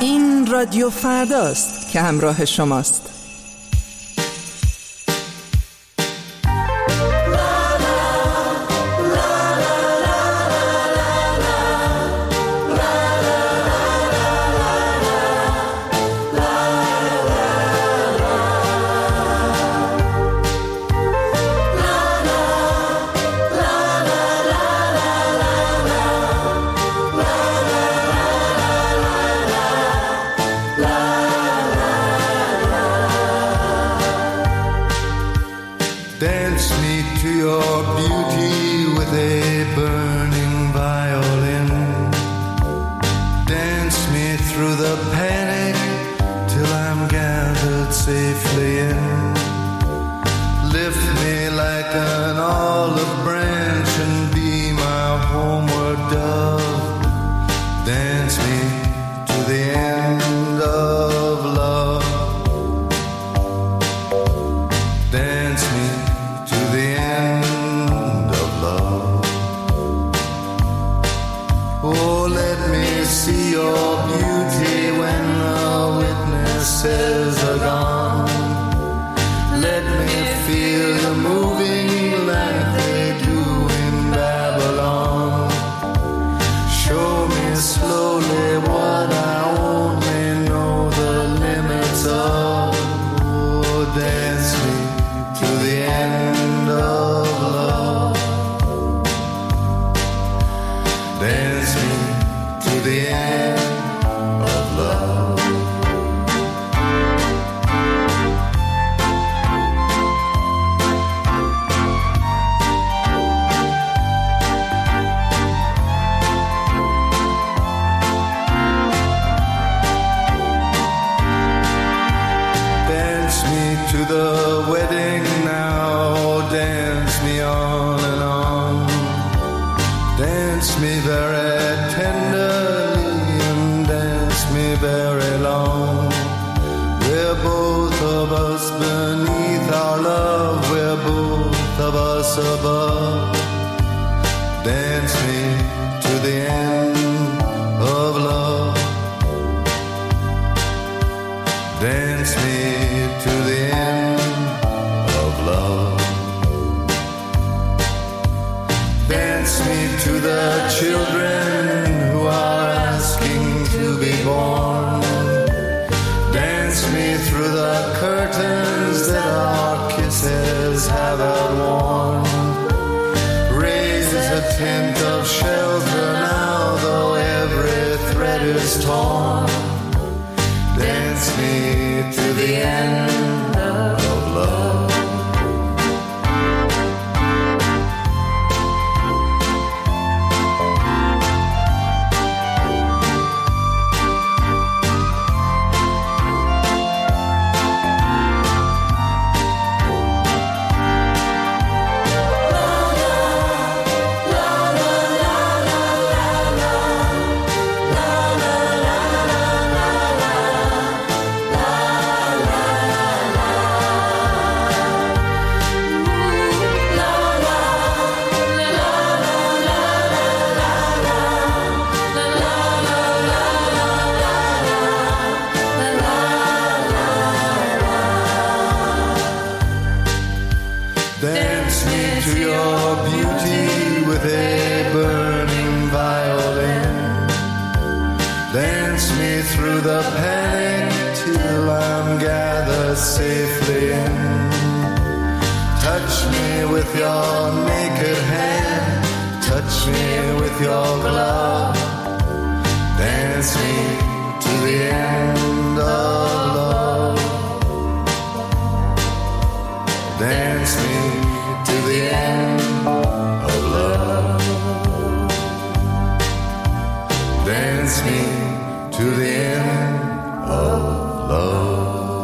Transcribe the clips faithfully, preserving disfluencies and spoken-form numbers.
این رادیو فرداست که همراه شماست. Dance me to your beauty with a burning violin. Dance me through the panic till I'm gathered safely in. Lift me like an olive branch and be my homeward dove. Dance me to the end of love. Dance me to the end of love. Oh, let me see your beauty when the witnesses are gone. Let me feel you moving like they do in Babylon. Show me slowly what I only know the limits of. Oh, dance me to the end of love. Dance me to the end of love. Dance me to the wedding now, dance me on and on. Dance me very tenderly and dance me very long. We're both of us beneath our love, we're both of us above. Dance me to the end of love. Dance me to the end of love. Dance me to the children who are asking to be born. Dance me through the curtains that our kisses have outworn. Raise a tent of shelter now, though every thread is torn. Dance me to the end of love. Dance me to your beauty with a burning violin. Dance me through the panic till I'm gathered safely in. Touch me with your naked hand, touch me with your glove. Dance me to the end of love. Dance me to the end of love. Dance me to the end of love.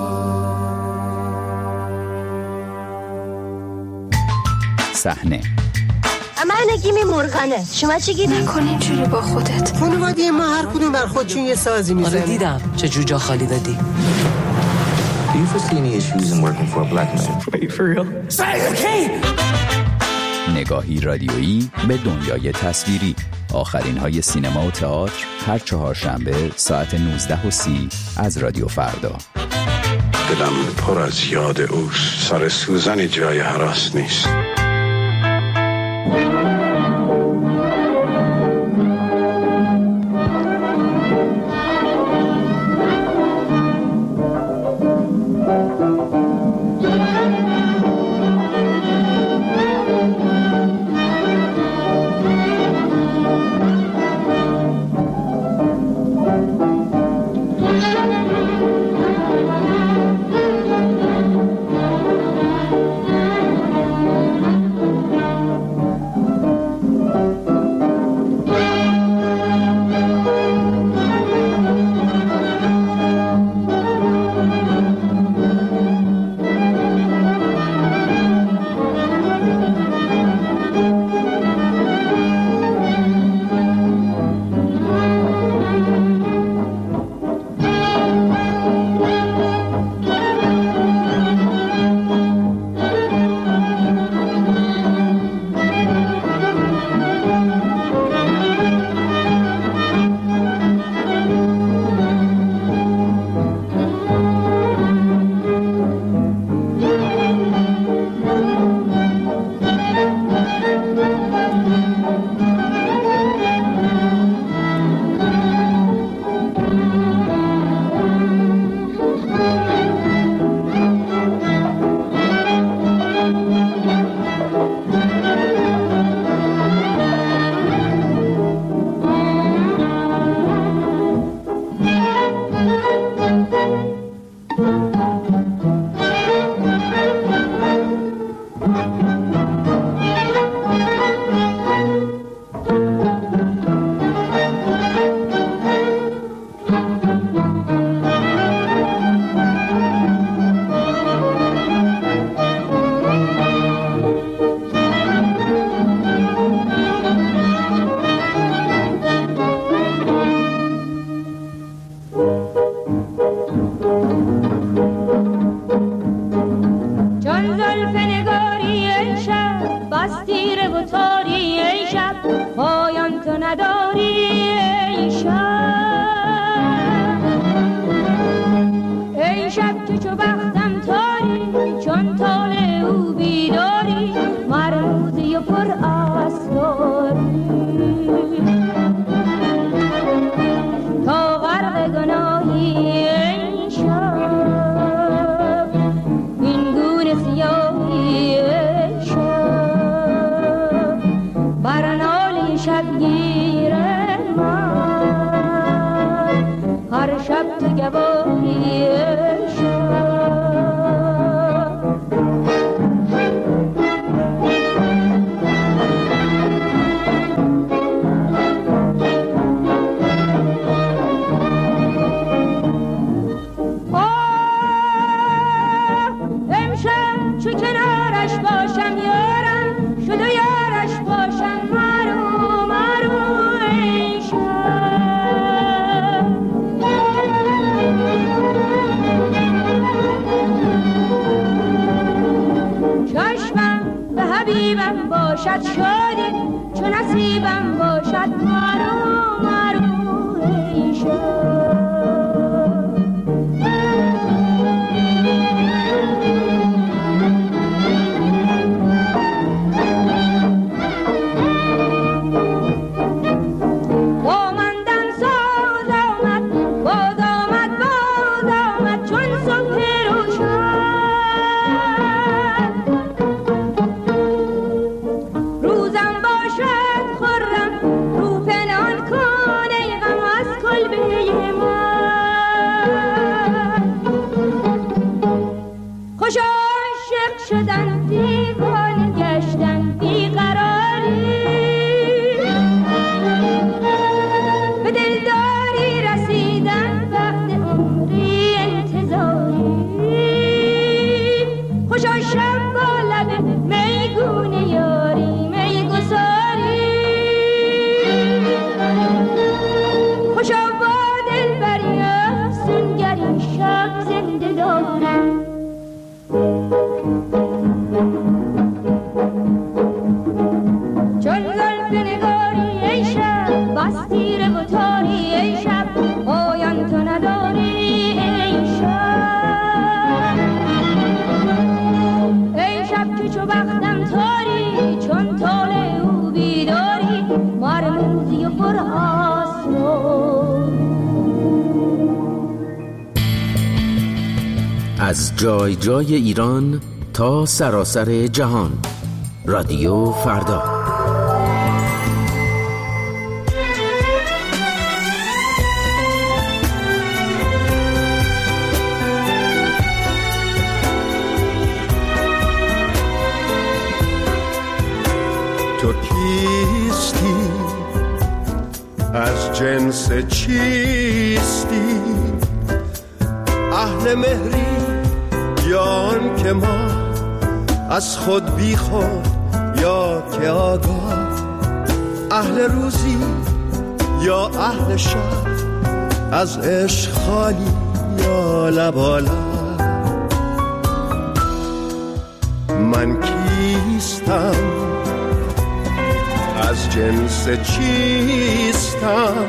صحنه من نگیم مرغانه. شما چی گیدی؟ نکن اینجوری با خودت. خانواده ما هر کدوم بر خودشون یه سازی میزنن. آره دیدم چه جوجا خالی دادی. Do you foresee any issues in working for a black man? Wait, for real? Say the key! نگاهی رادیویی به دنیای تصویری. آخرین های سینما و تئاتر هر چهارشنبه ساعت نوزده و سی از رادیو فردا. دلم پر از یاد اوست، سر سوزن جای هراس نیست. Thank you. از جای جای ایران تا سراسر جهان. رادیو فردا. تو کیستی؟ از جنس چیستی؟ اهل مهری یا آن که ما از خود بی خود یا که آگاه؟ اهل روزی یا اهل شب؟ از عشق خالی یا لبالا؟ من کیستم؟ از جنس چیستم؟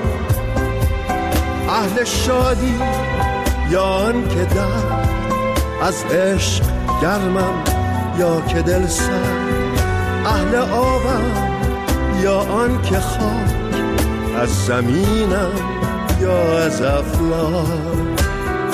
اهل شادی یا آن که در از عشق گرمم یا که دل سر؟ اهل آبم یا آن که خاک از زمینم یا از افلاک؟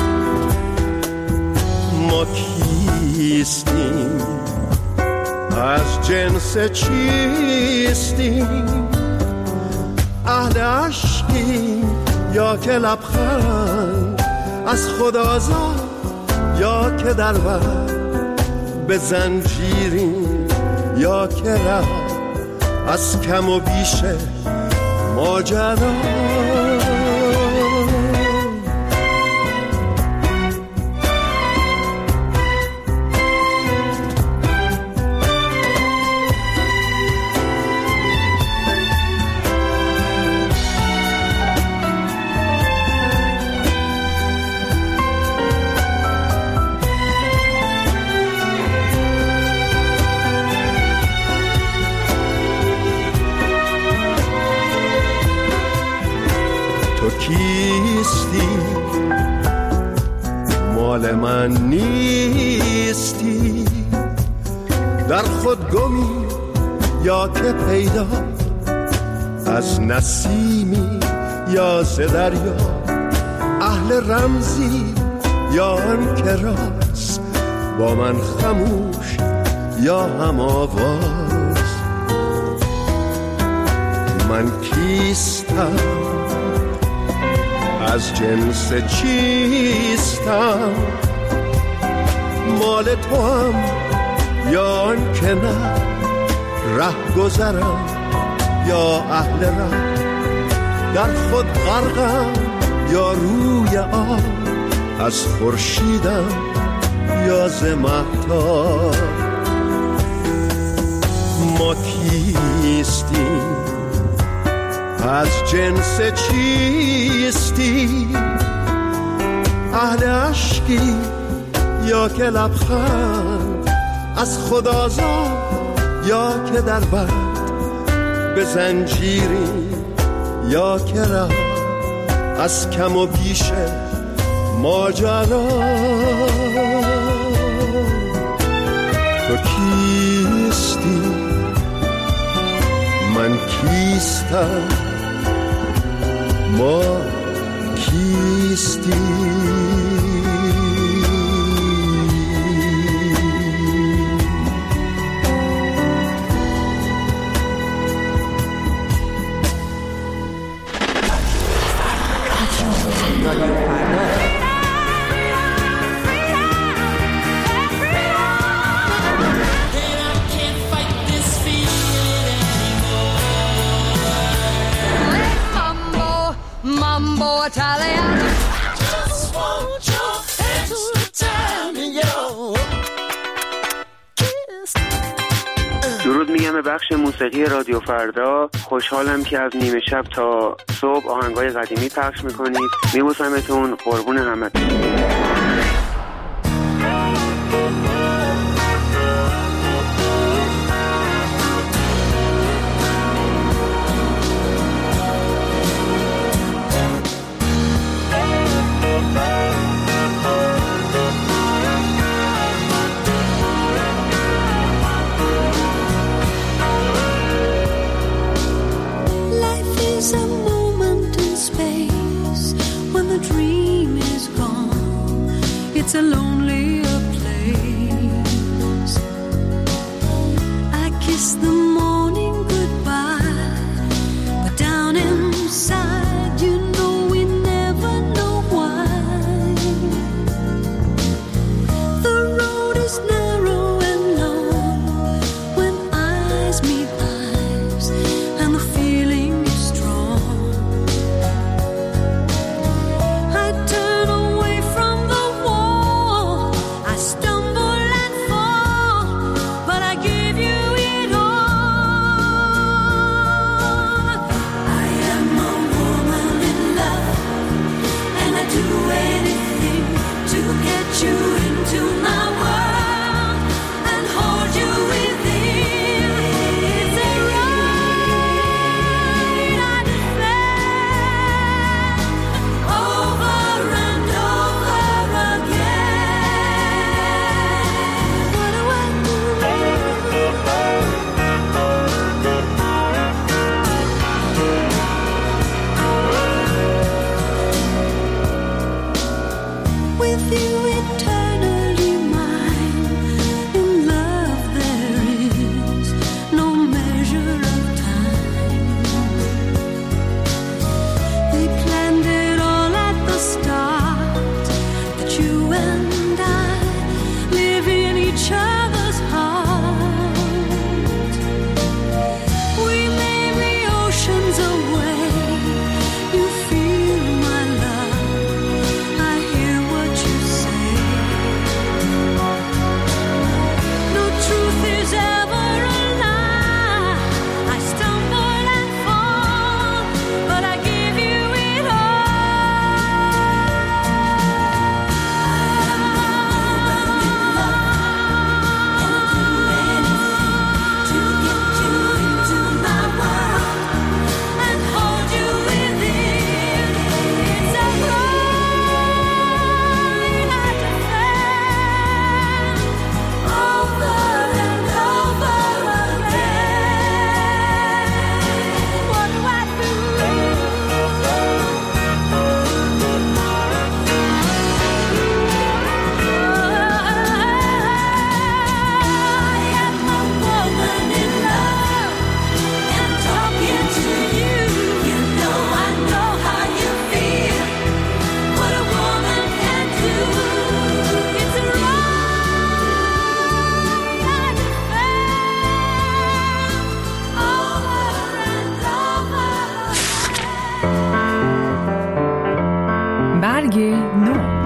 ما کیستیم؟ از جنس چیستیم؟ اهل عشقیم یا که لبخند از خود آزاد یا که در بر به زنجیریم یا که رفت از کم و بیش ماجرا؟ کیستی؟ مال من نیستی؟ در خود گمی یا که پیدا؟ از نسیمی یا ز دریا؟ اهل رمزی یا آن که راست با من خموش یا هم آواز؟ من کیستم؟ از جنس چیستم؟ مال تو هم یا آن که نه؟ ره گذرم یا اهل ره؟ در خود غرقم یا روی آب؟ از خورشیدم یا ز مهتاب؟ ما کیستیم؟ از جنس چیستی؟ اهل عشقی یا که لبخند از خود آزاد یا که در بند به زنجیری یا که رفت از کم و بیش ماجرا؟ تو کیستی؟ من کیستم؟ ما کیستی؟ درود میگم به بخش موسیقی رادیو فردا. خوشحالم که از نیمه شب تا صبح آهنگای قدیمی پخش میکنید. میبوسمتون، قربون همتون. It's a lonely برگ نو.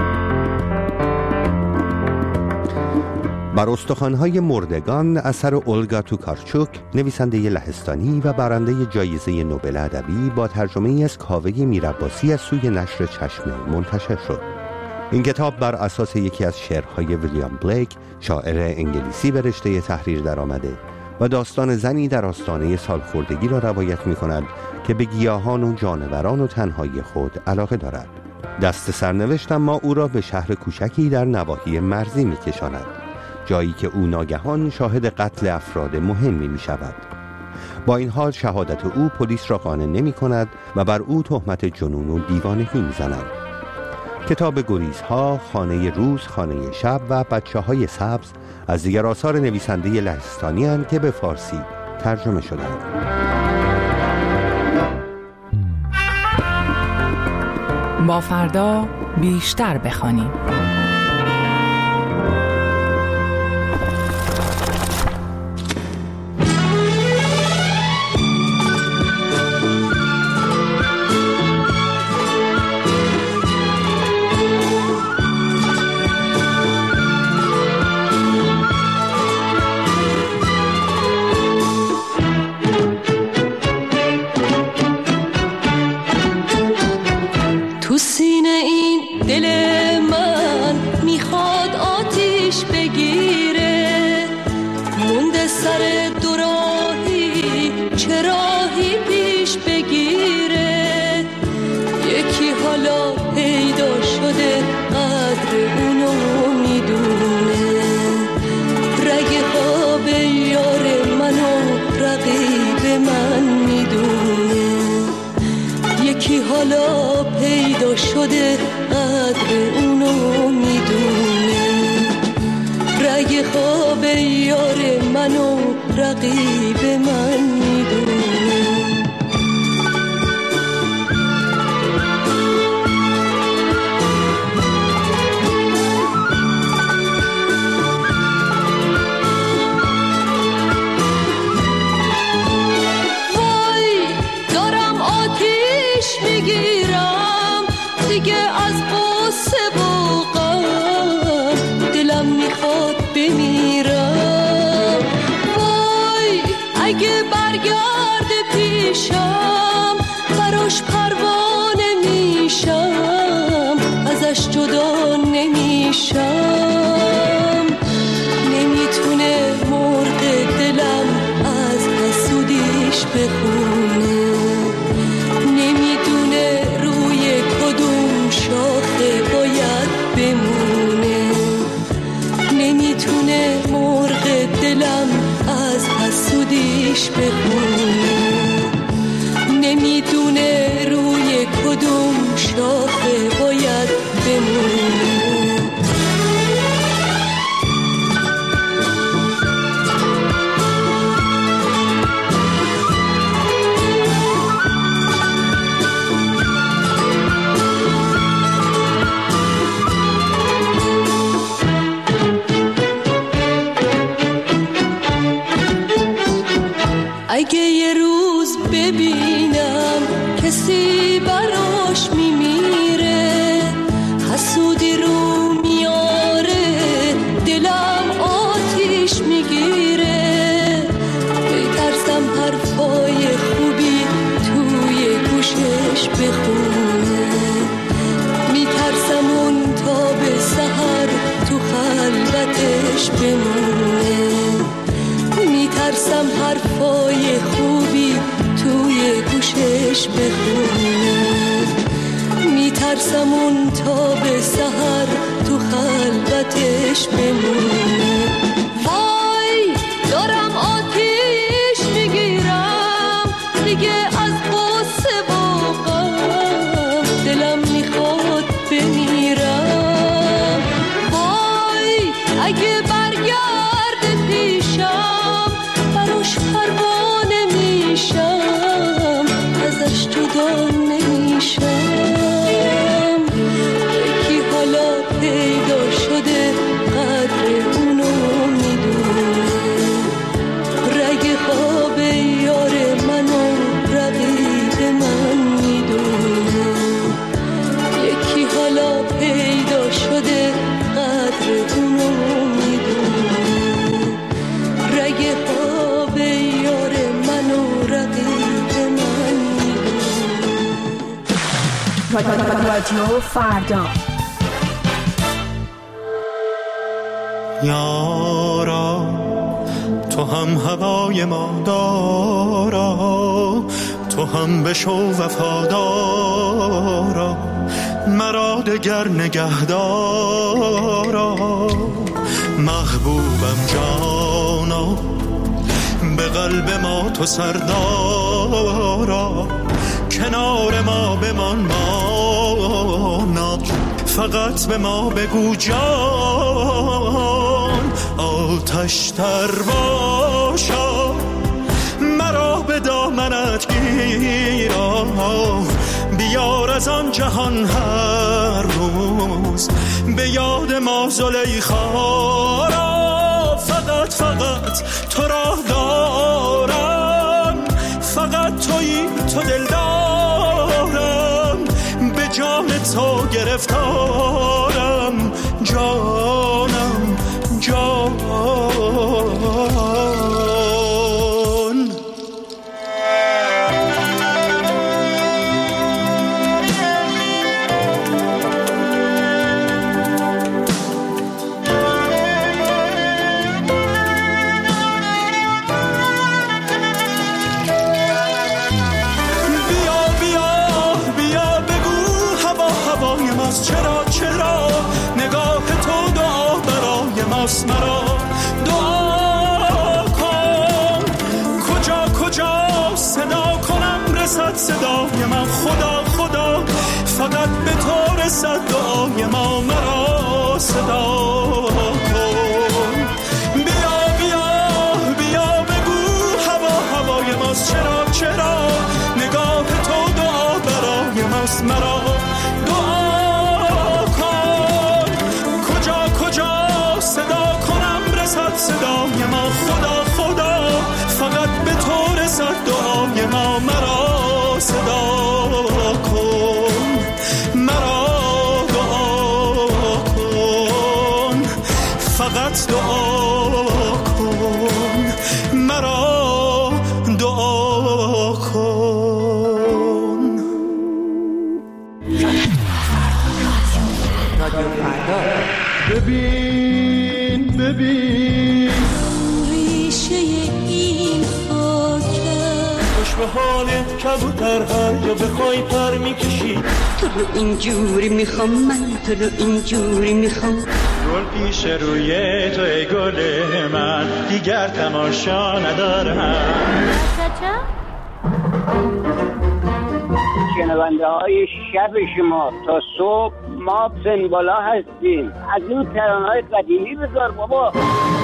بر استخوان‌های مردگان اثر اولگا توکارچوک، نویسنده لهستانی و برنده جایزه نوبل ادبی، با ترجمه‌ای از کاوه میرعباسی از سوی نشر چشمه منتشر شد. این کتاب بر اساس یکی از شعرهای ویلیام بلیک، شاعر انگلیسی، به رشته تحریر درآمده و داستان زنی در آستانه سالخوردگی را روایت می‌کند که به گیاهان و جانوران و تنهایی خود علاقه دارد. دست سرنوشت اما او را به شهر کوچکی در نواحی مرزی می‌کشاند، جایی که او ناگهان شاهد قتل افراد مهمی می شود. با این حال شهادت او پلیس را قانع نمی کند و بر او تهمت جنون و دیوانگی می زنند. کتاب گریزها، خانه روز، خانه شب و بچه های سبز از دیگر آثار نویسنده لهستانی اند که به فارسی ترجمه شدند. با فردا بیشتر بخوانیم. حالا پیدا شده قدر اونو میدونه، رگ خواب یار منو رقیب من میدونه. میگیرم دیگه از قصه و غم، دلم میخواد بمیرم. وای اگه برگرده پیشم، براش پروانه میشم، ازش جدا نمیشم. نمیتونه مرغ دلم از حسودیش بخونه، شاخه باید بمونه. نمیتونه مرغ دلم از حسودیش بخونه، نمیدونه روی کدوم شاخه باید بمونه. اگه یه روز ببینم کسی براش میمیره، حسودی رو میاره، دلم آتیش میگیره. بترسم حرفای خوبی توی گوشش بخونه، میترسم اون تا به سحر تو خلوتش بمونه. میترسم حرفای خوبی توی گوشش بخونه، میترسم اون تا به سحر تو خلوتش بمونه. وای دارم آتیش میگیرم دیگه از قصه و غم، دلم میخواد بمیرم. وای اگه برگرده پیشم، براش پروانه میشم، ازش جدا نمیشم. یکی حالا پیدا شده قدر اونو رادیو فردا. یارا تو هم هوای ما دارا، تو هم بشو وفادارا، مرا دگر نگهدارا. محبوبم جانا، به قلب ما تو سردارا، کنار ما بمان مانا، فقط به ما بگو جان. آتش تر باشا، مرا به دامنت گیرا، بیار از آن جهان هر روز به یاد ما زلیخا را. فقط فقط تو را دارم، فقط تویی تو دل دارم، به جان تو گرفتارم، جانم جان. چرا چرا نگاه تو دعا برای ماست، مرا دعا کن. کجا کجا صدا کنم رسد صدای من، خدا خدا فقط به تو رسد دعای ما، مرا صدا کن. بیا بیا بیا بگو هوا هوای ماست، چرا چرا نگاه تو دعا برای ماست، مرا صدای ما، خدا خدا فقط به تو رسد دعای ما، مرا صدا کن، مرا دعا کن، فقط دعا کن، مرا دعا کن. رادیو فردا. ببین ببین ریشه این خاکه، خوش به حالت کبوتر هر جا بخوای پر میکشی. تو رو اینجوری میخوام من، تو رو اینجوری میخوام. گل پیش روی تو ای گل من، دیگر تماشا ندارم. شنونده های شب شما تا صبح ما سنبالا هستیم. از این ترانه‌های قدیمی بذار بابا.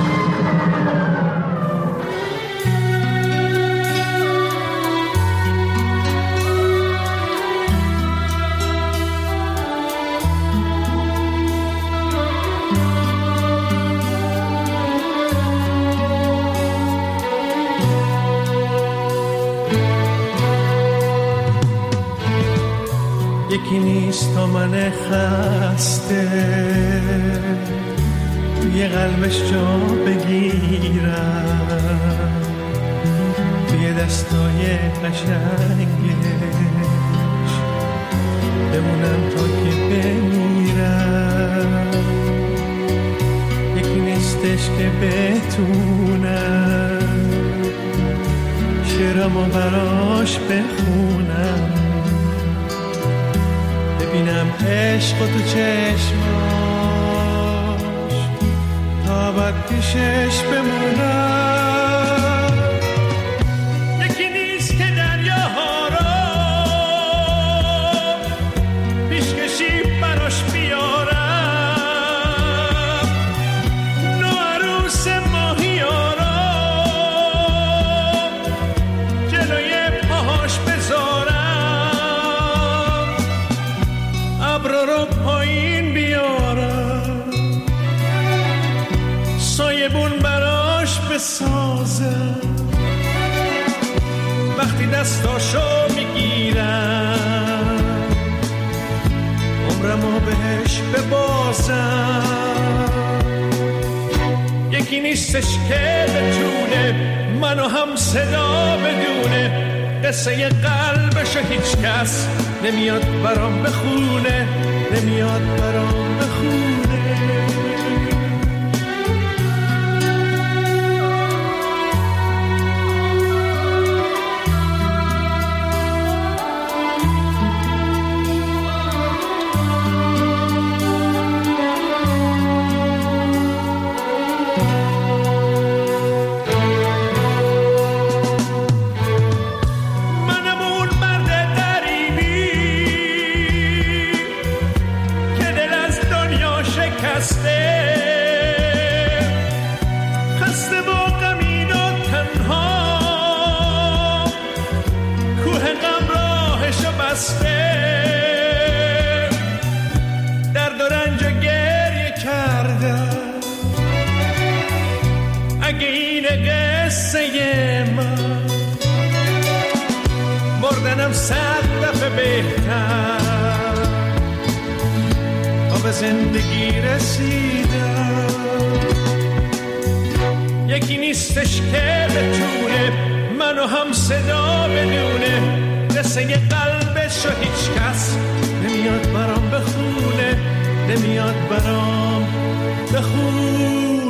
یکی نیست تا من خسته توی قلبش جا بگیرم، توی دستای قشنگش بمونم تا که بمیرم. یکی نیستش که بتونم شعرامو براش بخونم، ببینم عشق تو چشماش تا بعد پیشش بمونم. یکی نیست که دریاها را پیشکشی براش بیارم، نو عروس ماهیارا جلوی پاهاش بذارم، ابرو رو پایین بیارم، سایبون براش بسازم. وقتی دستاشو میگیرم عمرمو بهش ببازم. یکی نیستش که بتونه منو هم صدا بدونه، قصه قلبشو هیچ کس نمیاد برام بخونه، نمیاد برام بخونه. درد و رنج و گریه کردم. اگه این قصه من مردنم صد دفعه بهتر، تا به زندگی رسیدم. یکی نیستش که بتونه منو هم صدا بدونه، قصه قلبشو هیچ کس نمیاد برام بخونه، نمیاد برام بخونه.